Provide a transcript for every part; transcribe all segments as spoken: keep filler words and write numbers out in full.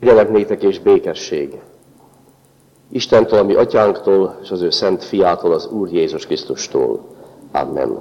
Kegyelem néktek és békesség Istentől, ami atyánktól, és az ő szent fiától, az Úr Jézus Krisztustól. Amen.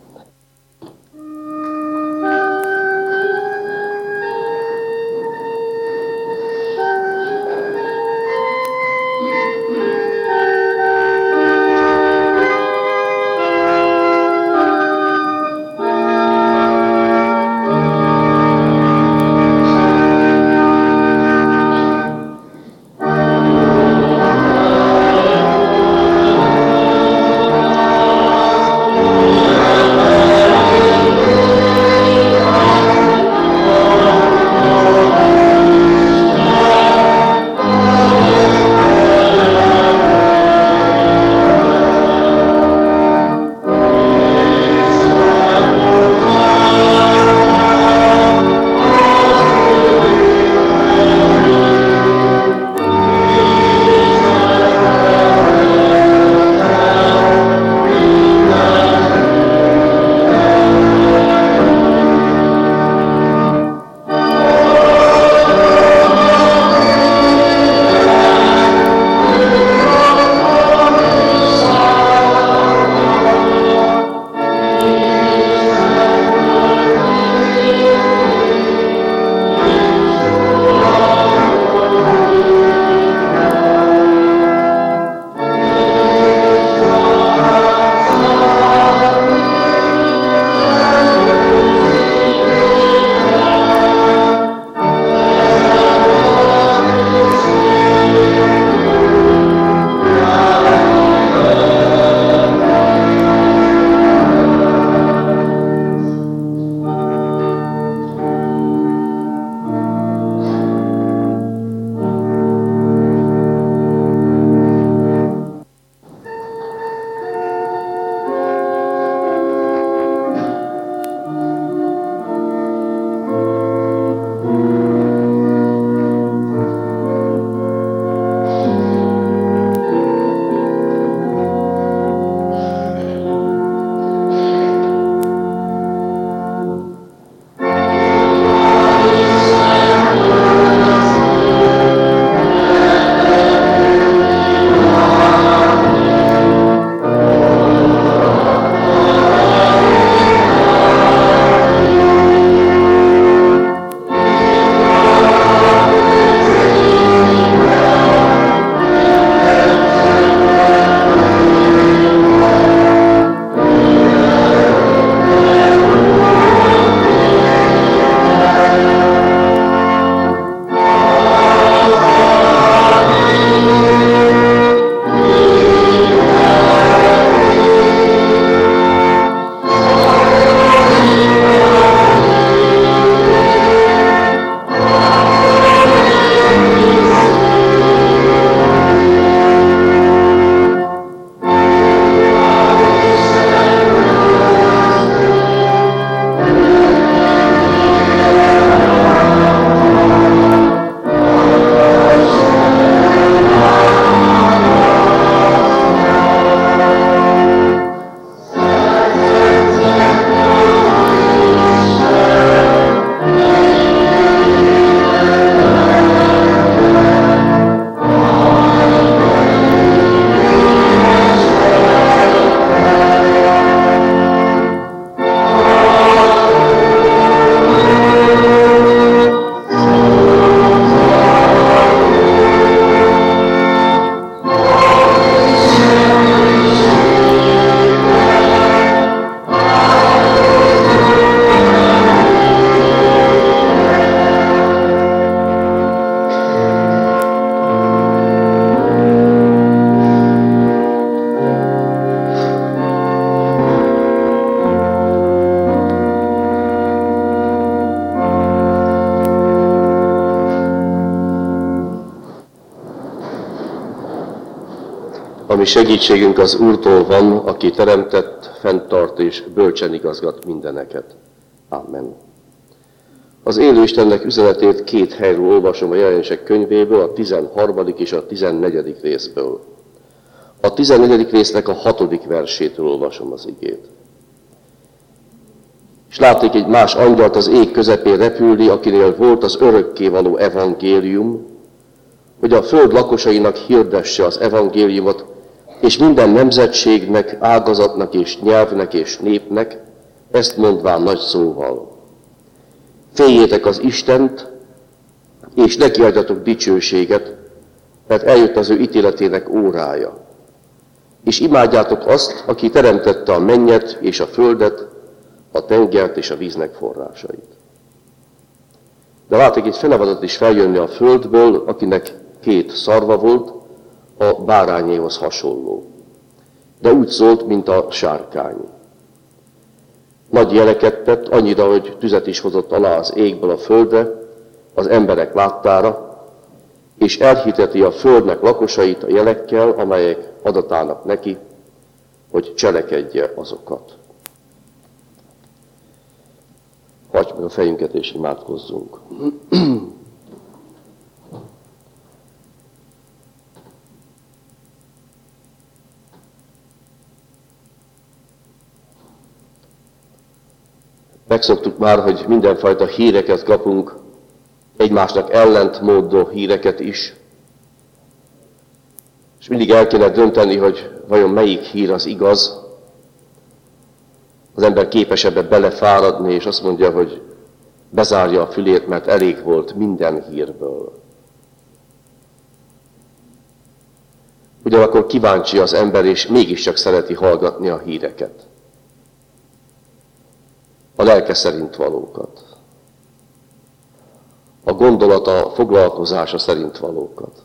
Ami segítségünk az Úrtól van, aki teremtett, fenntart és bölcsen igazgat mindeneket. Amen. Az élő Istennek üzenetét két helyről olvasom a Jelenések könyvéből, a tizenharmadik és a tizennegyedik részből. A tizennegyedik résznek a hatodik versétől olvasom az igét. És látték egy más angyalt az ég közepén repülni, akinél volt az örökkévaló evangélium, hogy a föld lakosainak hirdesse az evangéliumot, és minden nemzetségnek, ágazatnak és nyelvnek és népnek, ezt mondván nagy szóval. Féljétek az Istent, és neki adjatok dicsőséget, mert eljött az ő ítéletének órája. És imádjátok azt, aki teremtette a mennyet és a földet, a tengert és a víznek forrásait. De látok itt fenevadat is feljönni a földből, akinek két szarva volt, a bárányéhoz hasonló. De úgy szólt, mint a sárkány. Nagy jeleket tett, annyira, hogy tüzet is hozott alá az égből a földre, az emberek láttára, és elhiteti a földnek lakosait a jelekkel, amelyek adatának neki, hogy cselekedje azokat. Hagyjuk meg a fejünket és imádkozzunk. Megszoktuk már, hogy mindenfajta híreket kapunk, egymásnak ellentmondó híreket is, és mindig el kéne dönteni, hogy vajon melyik hír az igaz. Az ember képes ebbe belefáradni, és azt mondja, hogy bezárja a fülét, mert elég volt minden hírből. Ugyanakkor kíváncsi az ember, és mégiscsak szereti hallgatni a híreket. A lelke szerint valókat. A gondolata, foglalkozása szerint valókat.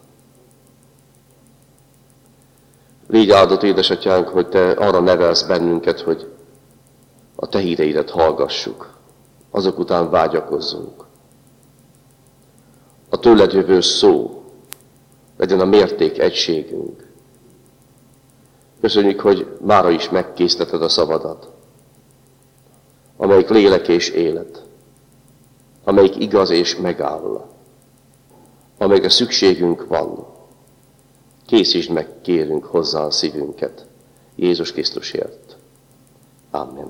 Légy áldott, édesatyánk, hogy te arra nevelsz bennünket, hogy a te híreidet hallgassuk, azok után vágyakozzunk. A tőled jövő szó legyen a mérték egységünk. Köszönjük, hogy mára is megkészteted a szavadat, amelyik lélek és élet, amelyik igaz és megáll, amelyikre szükségünk van. Készítsd meg, kérünk hozzá a szívünket Jézus Krisztusért. Amen.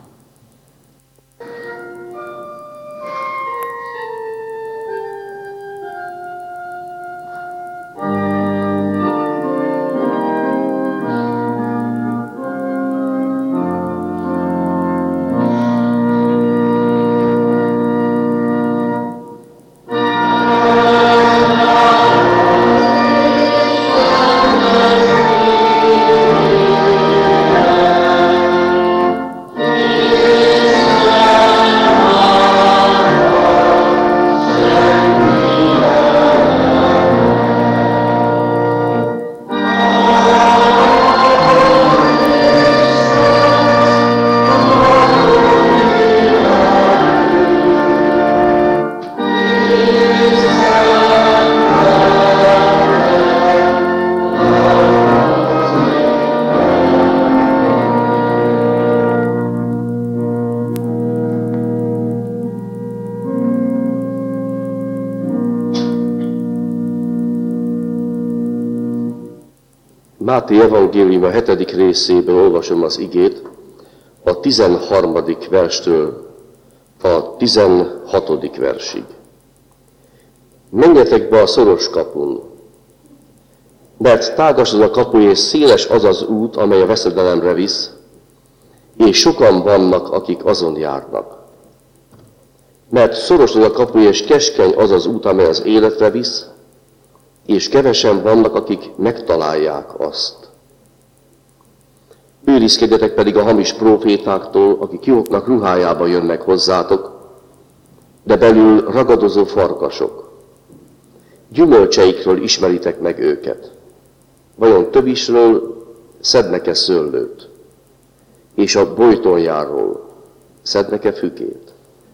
Máté evangélium a hetedik részéből olvasom az igét, a tizenharmadik verstől a tizenhatodik versig. Menjetek be a szoros kapun, mert tágas az a kapu és széles az az út, amely a veszedelemre visz, és sokan vannak, akik azon járnak. Mert szoros az a kapu és keskeny az az út, amely az életre visz, és kevesen vannak, akik megtalálják azt. Őrizkedjetek pedig a hamis prófétáktól, akik jóknak ruhájába jönnek hozzátok, de belül ragadozó farkasok. Gyümölcseikről ismeritek meg őket. Vajon tövisről szednek-e szőlőt, és a bojtonjáról szednek-e fükét?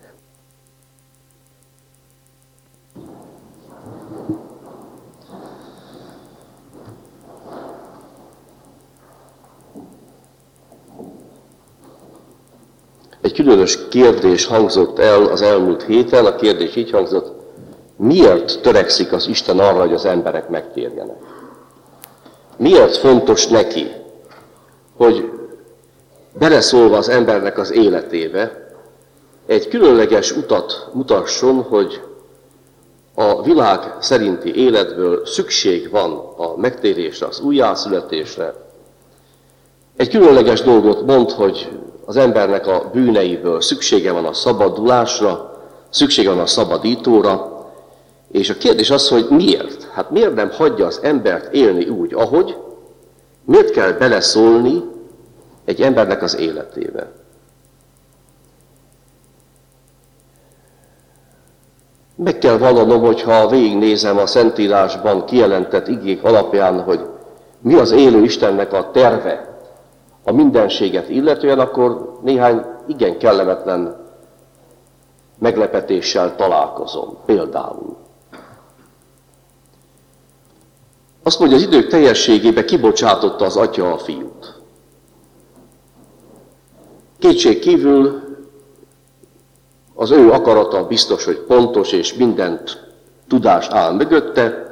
Egy különös kérdés hangzott el az elmúlt héten, a kérdés így hangzott, miért törekszik az Isten arra, hogy az emberek megtérjenek? Miért fontos neki, hogy beleszólva az embernek az életébe, egy különleges utat mutasson, hogy a világ szerinti életből szükség van a megtérésre, az újjászületésre, egy különleges dolgot mond, hogy az embernek a bűneiből szüksége van a szabadulásra, szüksége van a szabadítóra, és a kérdés az, hogy miért? Hát miért nem hagyja az embert élni úgy, ahogy? Miért kell beleszólni egy embernek az életébe? Meg kell vallanom, hogyha végignézem a Szentírásban kijelentett igék alapján, hogy mi az élő Istennek a terve a mindenséget illetően, akkor néhány igen kellemetlen meglepetéssel találkozom. Például azt mondja, az idők teljességébe kibocsátotta az Atya a Fiút. Kétség kívül az ő akarata biztos, hogy pontos, és mindent tudás áll mögötte.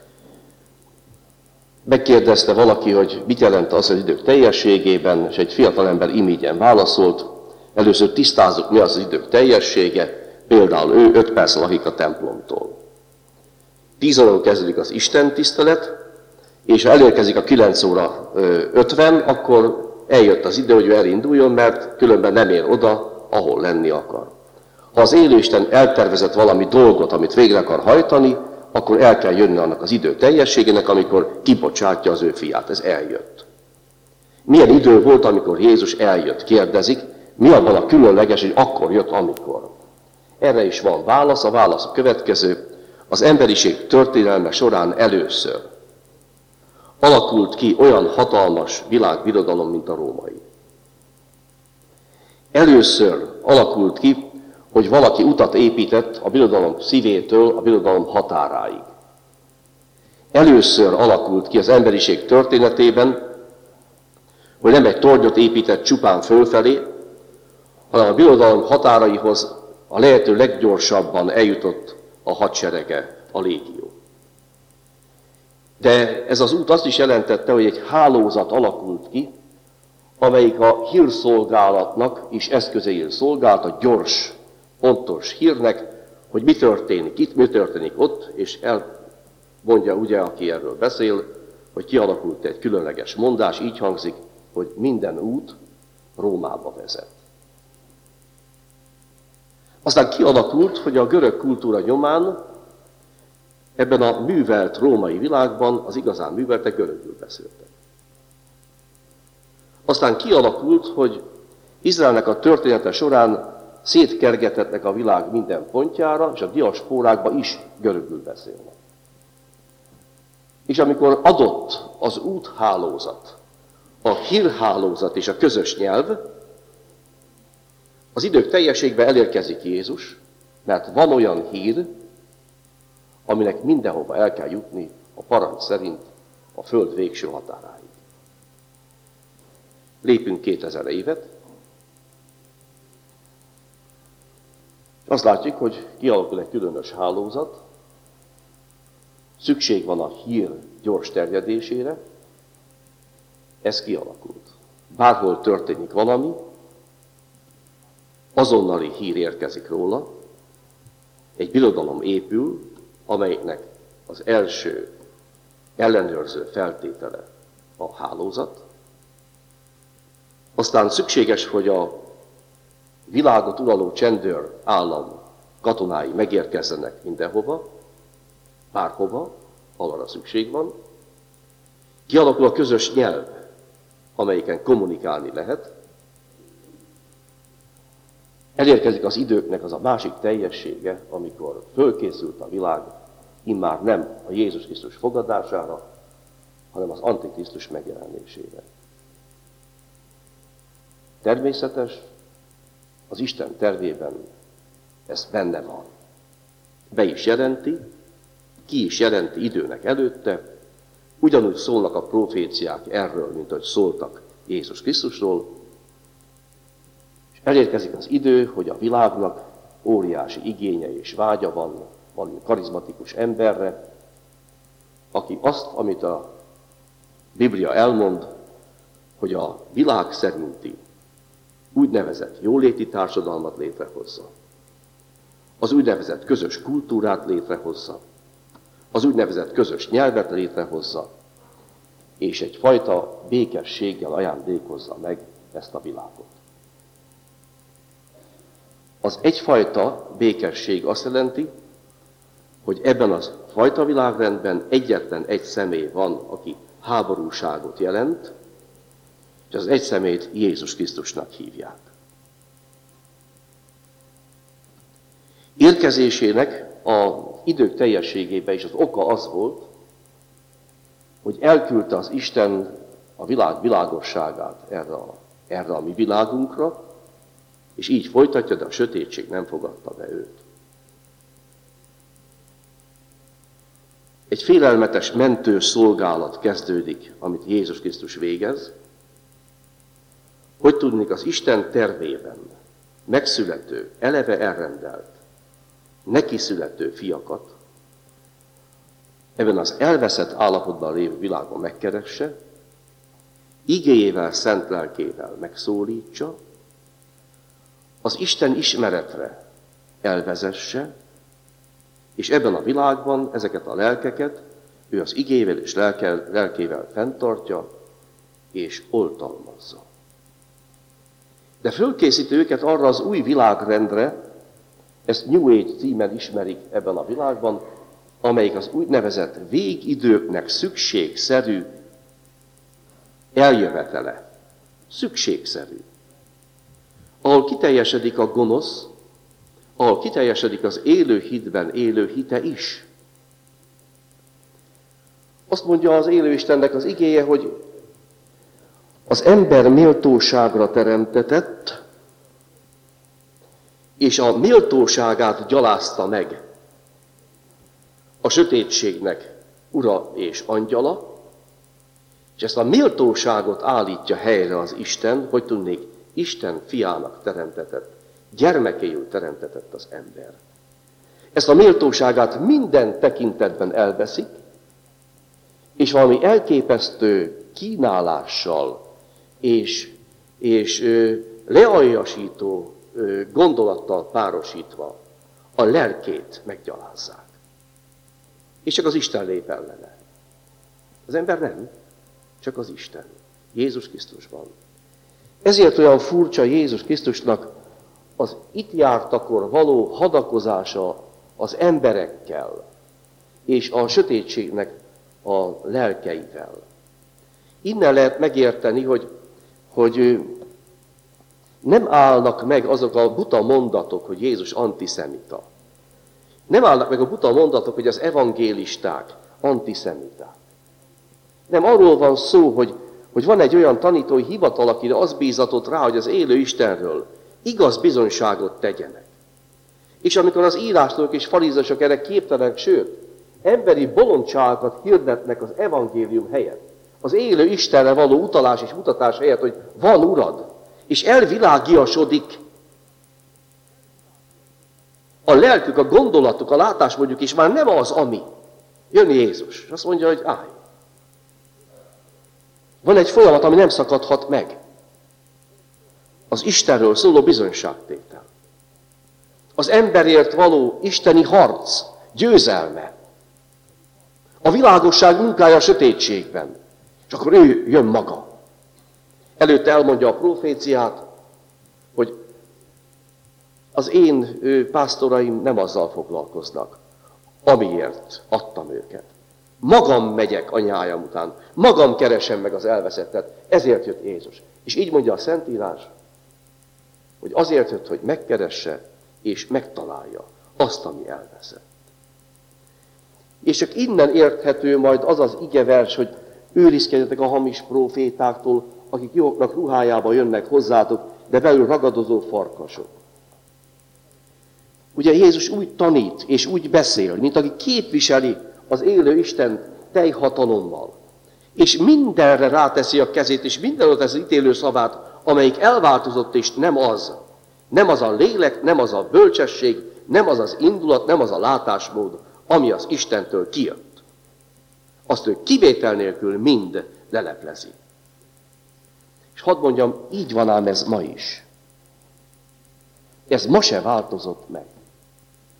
Megkérdezte valaki, hogy mit jelent az az idők teljességében, és egy fiatalember imígyen válaszolt. Először tisztázzuk, mi az az idők teljessége. Például ő öt perc lakik a templomtól. Tíz órakor kezdődik az Isten tisztelet, és ha elérkezik a kilenc óra ötven, akkor eljött az idő, hogy ő elinduljon, mert különben nem ér oda, ahol lenni akar. Ha az élőisten eltervezett valami dolgot, amit végre akar hajtani, akkor el kell jönni annak az idő teljességének, amikor kibocsátja az ő fiát. Ez eljött. Milyen idő volt, amikor Jézus eljött, kérdezik, mi abban a különleges, hogy akkor jött, amikor? Erre is van válasz, a válasz a következő. Az emberiség történelme során először alakult ki olyan hatalmas világbirodalom, mint a római. Először alakult ki, hogy valaki utat épített a birodalom szívétől a birodalom határáig. Először alakult ki az emberiség történetében, hogy nem egy tornyot épített csupán fölfelé, hanem a birodalom határaihoz a lehető leggyorsabban eljutott a hadserege, a légió. De ez az út azt is jelentette, hogy egy hálózat alakult ki, amelyik a hírszolgálatnak is eszközeiül szolgált, a gyors, pontos hírnek, hogy mi történik itt, mi történik ott, és elmondja ugye, aki erről beszél, hogy kialakult egy különleges mondás, így hangzik, hogy minden út Rómába vezet. Aztán kialakult, hogy a görög kultúra nyomán ebben a művelt római világban az igazán műveltek görögül beszéltek. Aztán kialakult, hogy Izraelnek a története során szétkergethetnek a világ minden pontjára, és a diaszpórákban is görögül beszélnek. És amikor adott az úthálózat, a hírhálózat és a közös nyelv, az idők teljességben elérkezik Jézus, mert van olyan hír, aminek mindenhova el kell jutni a parancs szerint a föld végső határáig. Lépünk kétezer évet, és azt látjuk, hogy kialakul egy különös hálózat, szükség van a hír gyors terjedésére, ez kialakult. Bárhol történik valami, azonnali hír érkezik róla, egy birodalom épül, amelynek az első ellenőrző feltétele a hálózat. Aztán szükséges, hogy a világot uraló csendőr állam katonái megérkezzenek mindenhova, bárhova, ahol szükség van. Kialakul a közös nyelv, amelyiken kommunikálni lehet. Elérkezik az időknek az a másik teljessége, amikor fölkészült a világ, immár nem a Jézus Krisztus fogadására, hanem az Antikrisztus megjelenésére. Természetes, az Isten tervében ez benne van. Be is jelenti, ki is jelenti időnek előtte, ugyanúgy szólnak a proféciák erről, mint ahogy szóltak Jézus Krisztusról, és elérkezik az idő, hogy a világnak óriási igénye és vágya van valami karizmatikus emberre, aki azt, amit a Biblia elmond, hogy a világ szerinti úgynevezett jóléti társadalmat létrehozza, az úgynevezett közös kultúrát létrehozza, az úgynevezett közös nyelvet létrehozza, és egyfajta békességgel ajándékozza meg ezt a világot. Az egyfajta békesség azt jelenti, hogy ebben a fajta világrendben egyetlen egy személy van, aki háborúságot jelent, és az egy személyt Jézus Krisztusnak hívják. Érkezésének az idők teljességében is az oka az volt, hogy elküldte az Isten a világ világosságát erre a, erre a mi világunkra, és így folytatja, de a sötétség nem fogadta be őt. Egy félelmetes mentő szolgálat kezdődik, amit Jézus Krisztus végez. Hogy tudnék az Isten tervében megszülető, eleve elrendelt, neki születő fiakat ebben az elveszett állapotban lévő világban megkeresse, igéjével, szent lelkével megszólítsa, az Isten ismeretre elvezesse, és ebben a világban ezeket a lelkeket ő az igével és lelkel, lelkével fenntartja és oltalmazza. De fölkészíti őket arra az új világrendre, ezt New Age címen ismerik ebben a világban, amelyik az úgynevezett végidőknek szükségszerű eljövetele. Szükségszerű. Ahol kiteljesedik a gonosz, ahol kiteljesedik az élő hitben élő hite is. Azt mondja az élő Istennek az igéje, hogy az ember méltóságra teremtetett, és a méltóságát gyalázta meg a sötétségnek ura és angyala, és ezt a méltóságot állítja helyre az Isten, hogy tudnék, Isten fiának teremtetett, gyermekéül teremtetett az ember. Ezt a méltóságát minden tekintetben elveszik, és valami elképesztő kínálással és, és ö, lealjasító ö, gondolattal párosítva a lelkét meggyalázzák. És csak az Isten lép ellene. Az ember nem, csak az Isten. Jézus Krisztusban. Ezért olyan furcsa Jézus Krisztusnak az itt jártakor való hadakozása az emberekkel és a sötétségnek a lelkeivel. Innen lehet megérteni, hogy, hogy nem állnak meg azok a buta mondatok, hogy Jézus antiszemita. Nem állnak meg a buta mondatok, hogy az evangélisták antiszemiták. Nem, arról van szó, hogy, hogy van egy olyan tanítói hivatal, akire az bízatott rá, hogy az élő Istenről igaz bizonyságot tegyenek. És amikor az írástól és farizusok erre képtelenek, sőt, emberi bolondságokat hirdetnek az evangélium helyett, az élő Istenre való utalás és mutatás helyett, hogy van Urad, és elvilágiasodik a lelkük, a gondolatuk, a látásmódjuk, és már nem az, ami. Jön Jézus, és azt mondja, hogy állj. Van egy folyamat, ami nem szakadhat meg. Az Istenről szóló bizonyságtétel. Az emberért való isteni harc, győzelme. A világosság munkája a sötétségben. És akkor ő jön maga. Előtte elmondja a proféciát, hogy az én ő, pásztoraim nem azzal foglalkoznak, amiért adtam őket. Magam megyek anyájam után, magam keresem meg az elveszettet, ezért jött Jézus. És így mondja a Szentírás, hogy azért jött, hogy megkeresse és megtalálja azt, ami elveszett. És csak innen érthető majd az az igevers, hogy őrizkedjetek a hamis profétáktól, akik jóknak ruhájába jönnek hozzátok, de belül ragadozó farkasok. Ugye Jézus úgy tanít és úgy beszél, mint aki képviseli az élő Isten teljhatalommal. És mindenre ráteszi a kezét, és mindenre teszi az ítélő szavát, amelyik elváltozott, és nem az. Nem az a lélek, nem az a bölcsesség, nem az az indulat, nem az a látásmód, ami az Istentől kijött. Azt ő kivétel nélkül mind leleplezi. És hadd mondjam, így van ám ez ma is. Ez ma se változott meg.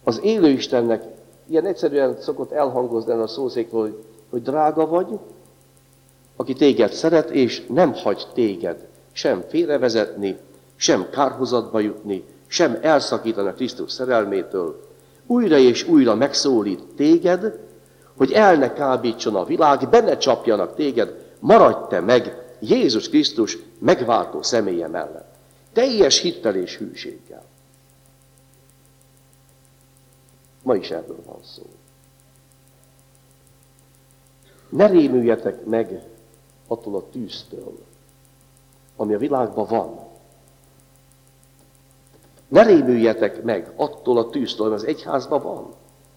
Az élő Istennek ilyen egyszerűen szokott elhangozni a szószékről, hogy, hogy drága vagy, aki téged szeret, és nem hagy téged sem félrevezetni, sem kárhozatba jutni, sem elszakítani a Krisztus szerelmétől. Újra és újra megszólít téged, hogy el ne kábítson a világ, benne csapjanak téged, maradj te meg Jézus Krisztus megváltó személye mellett. Teljes hittel és hűséggel. Ma is erről van szó. Ne rémüljetek meg attól a tűztől, ami a világban van. Ne rémüljetek meg attól a tűztől, ami az egyházban van.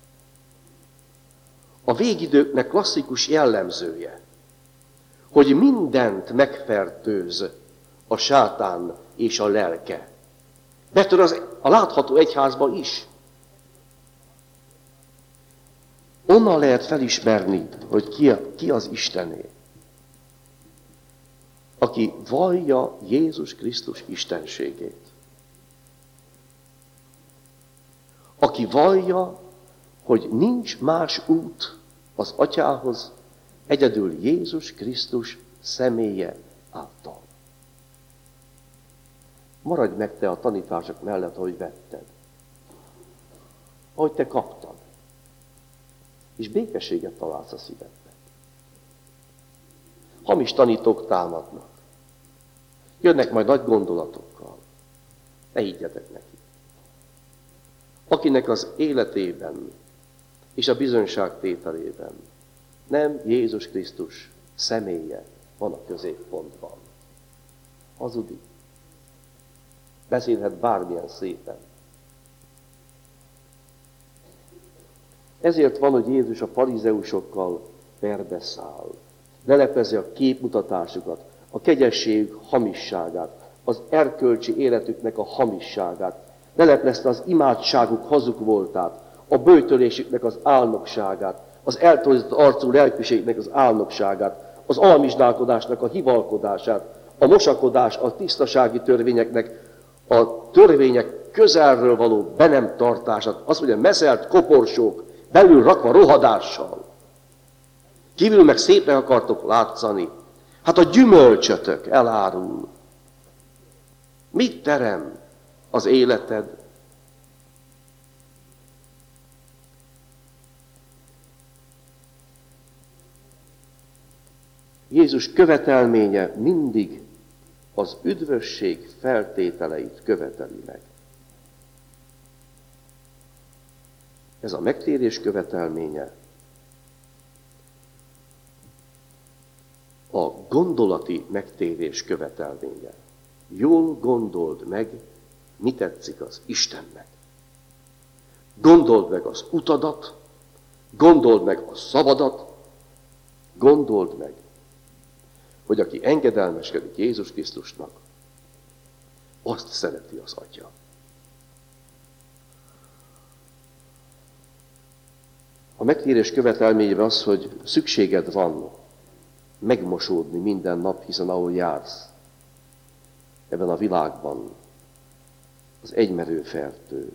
A végidőknek klasszikus jellemzője, hogy mindent megfertőz a sátán és a lelke. Betör az, a látható egyházba is. Onnan lehet felismerni, hogy ki, a, ki az Istené. Aki vallja Jézus Krisztus istenségét. Aki vallja, hogy nincs más út az Atyához, egyedül Jézus Krisztus személye által. Maradj meg te a tanítások mellett, ahogy vetted. Ahogy te kaptad. És békességet találsz a szívedben. Hamis tanítók támadnak. Jönnek majd nagy gondolatokkal. Ne higgyetek neki. Akinek az életében és a bizonyságtételében nem Jézus Krisztus személye van a középpontban. Hazudik. Beszélhet bármilyen szépen. Ezért van, hogy Jézus a farizeusokkal perbe száll. Leleplezi a képmutatásukat, a kegyesség hamisságát, az erkölcsi életüknek a hamisságát. Leleplezte az imádságuk hazug voltát, a böjtölésüknek az álnokságát, az eltorzított arcú lelkűségnek az álnokságát, az almisdálkodásnak a hivalkodását, a mosakodás, a tisztasági törvényeknek a törvények közelről való be nem tartását, az, hogy a meszelt koporsók belül rakva rohadással. Kívül meg szépnek akartok látszani. Hát a gyümölcsötök elárul. Mit terem az életed? Jézus követelménye mindig az üdvösség feltételeit követeli meg. Ez a megtérés követelménye a gondolati megtérés követelménye. Jól gondold meg, mi tetszik az Istennek. Gondold meg az utadat, gondold meg a szavadat, gondold meg, hogy aki engedelmeskedik Jézus Krisztusnak, azt szereti az Atya. A megtérés követelményében az, hogy szükséged van megmosódni minden nap, hiszen ahol jársz, ebben a világban, az egymerő fertő.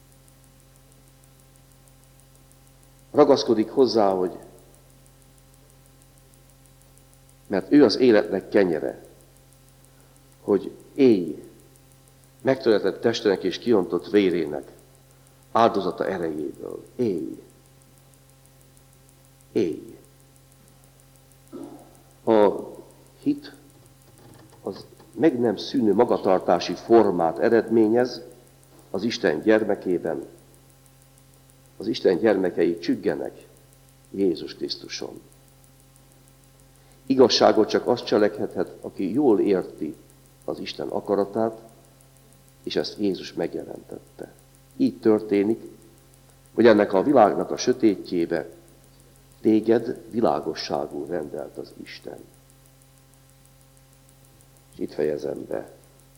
Ragaszkodik hozzá, hogy mert ő az életnek kenyere, hogy élj megtöretett testének és kiontott vérének áldozata erejéből. Élj. Élj. A hit az meg nem szűnő magatartási formát eredményez az Isten gyermekében. Az Isten gyermekei csüggenek Jézus Krisztuson. Igazságot csak azt cselekedhet, aki jól érti az Isten akaratát, és ezt Jézus megjelentette. Így történik, hogy ennek a világnak a sötétjébe téged világosságú rendelt az Isten. És itt fejezem be.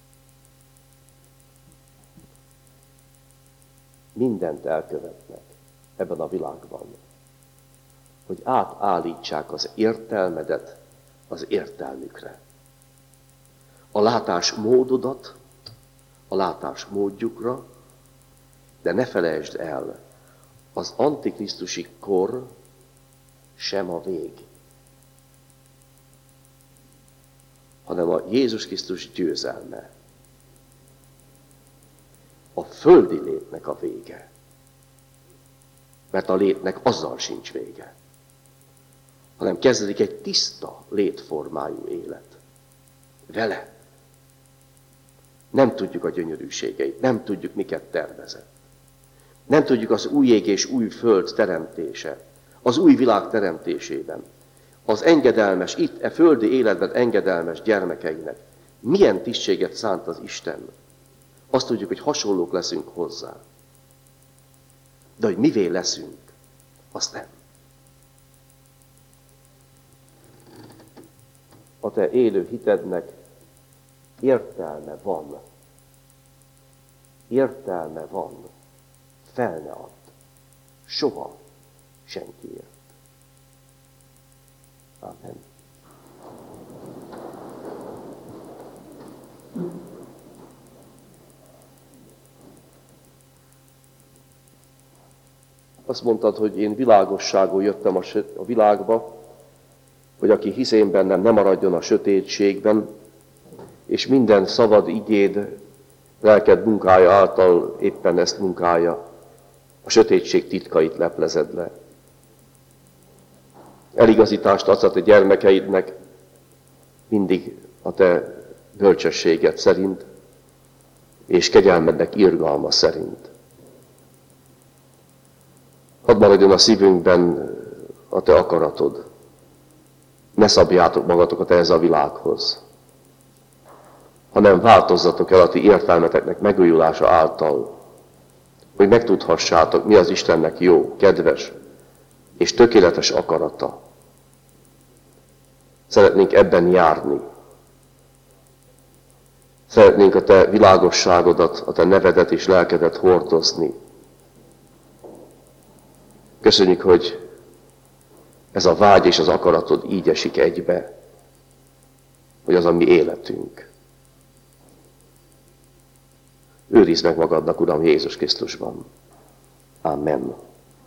Mindent elkövetnek ebben a világban, hogy átállítsák az értelmedet az értelmükre. A látásmódodat a látásmódjukra, de ne felejtsd el, az antikrisztusi kor sem a vég, hanem a Jézus Krisztus győzelme. A földi létnek a vége. Mert a létnek azzal sincs vége. Hanem kezdődik egy tiszta létformájú élet. Vele. Nem tudjuk a gyönyörűségeit, nem tudjuk, miket tervezett. Nem tudjuk az új ég és új föld teremtése, az új világ teremtésében, az engedelmes, itt e földi életben engedelmes gyermekeinek milyen tisztséget szánt az Isten. Azt tudjuk, hogy hasonlók leszünk hozzá. De hogy mivé leszünk, azt nem. A te élő hitednek értelme van. Értelme van. Fel ne add. Soha senkiért. Amen. Azt mondtad, hogy én világosságul jöttem a világba, hogy aki hisz én bennem, ne maradjon a sötétségben, és minden szabad igéd, lelked munkája által éppen ezt munkálja, a sötétség titkait leplezed le. Eligazítást adsz a te gyermekeidnek, mindig a te bölcsességed szerint, és kegyelmednek irgalma szerint. Hadd maradjon a szívünkben a te akaratod. Ne szabjátok magatokat ehhez a világhoz, hanem változzatok el a ti értelmeteknek megújulása által, hogy megtudhassátok, mi az Istennek jó, kedves és tökéletes akarata. Szeretnénk ebben járni. Szeretnénk a te világosságodat, a te nevedet és lelkedet hordozni. Köszönjük, hogy ez a vágy és az akaratod így esik egybe, hogy az a mi életünk. Őrizd meg magadnak, Uram, Jézus Krisztusban. Amen.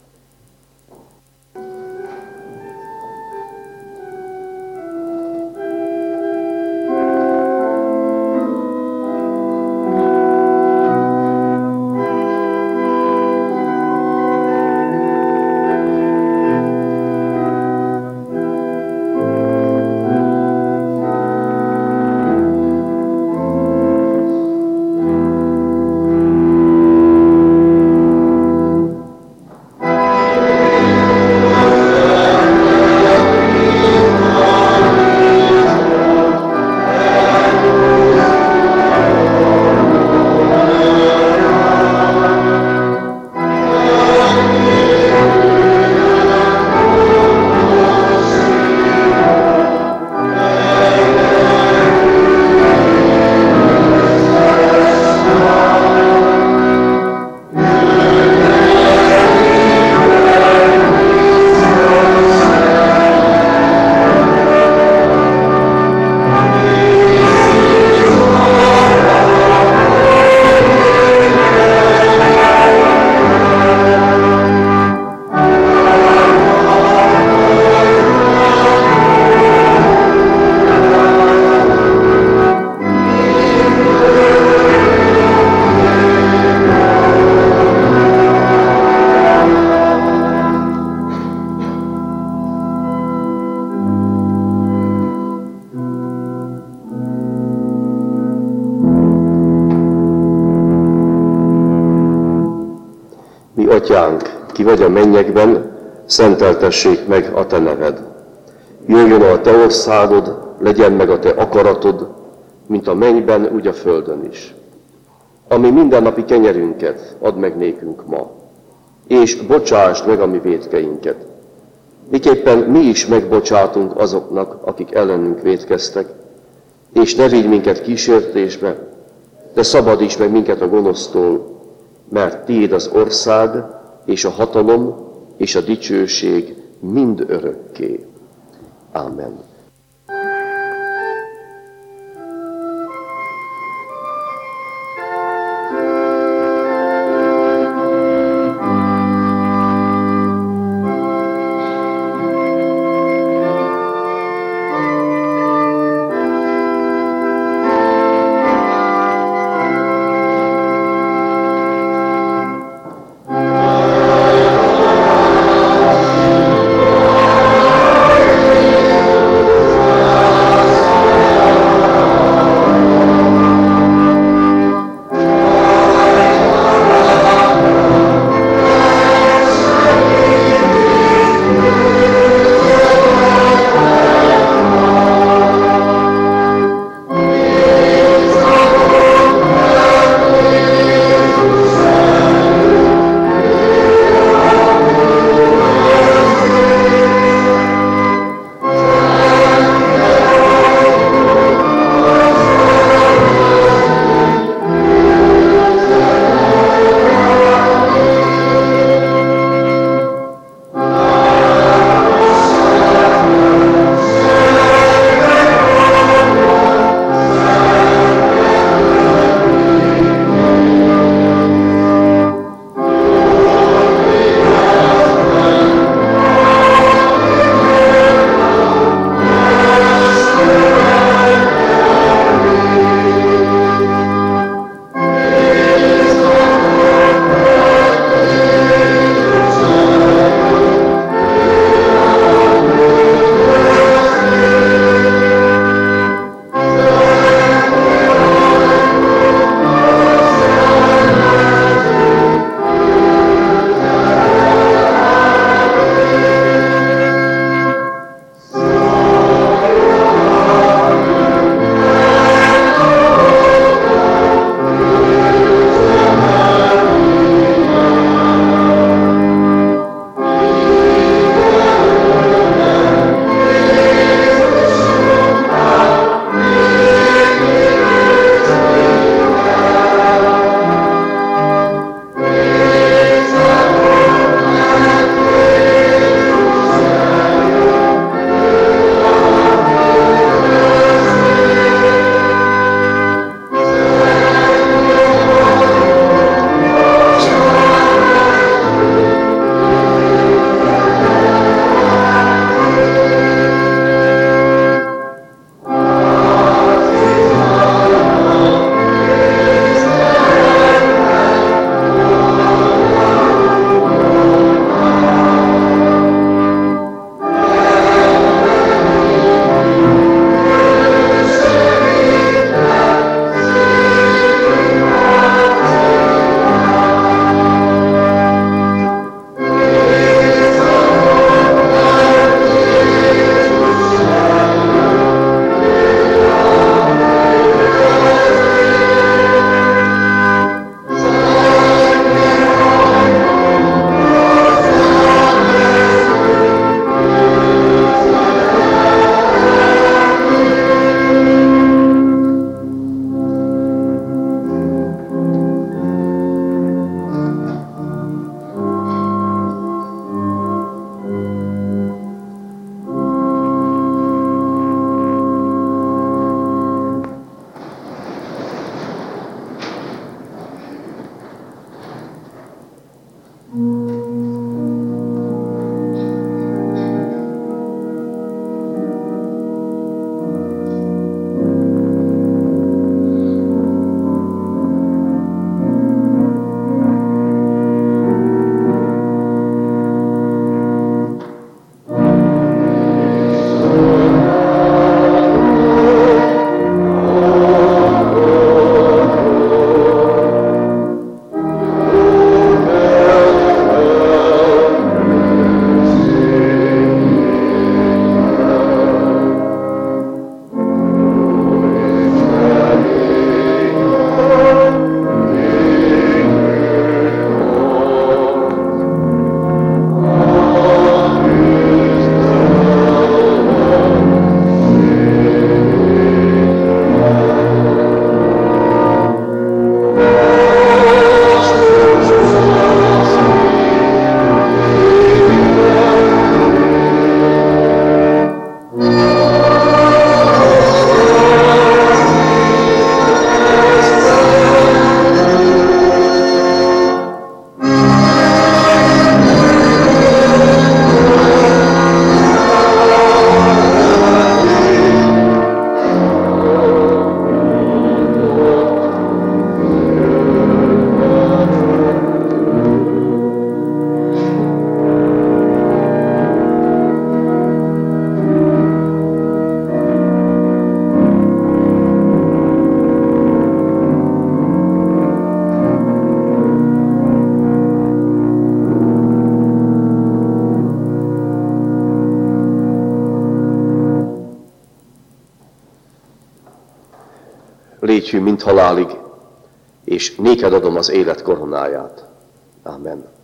Atyánk, ki vagy a mennyekben, szenteltessék meg a te neved. Jöjjön a te országod, legyen meg a te akaratod, mint a mennyben, úgy a földön is. Ami mindennapi kenyerünket add meg nékünk ma, és bocsásd meg a mi vétkeinket. Miképpen mi is megbocsátunk azoknak, akik ellenünk vétkeztek, és ne vigy minket kísértésbe, de szabadíts meg minket a gonosztól, mert tiéd az ország, és a hatalom, és a dicsőség mind örökké. Amen. légy hű, mint halálig, és néked adom az élet koronáját. Amen.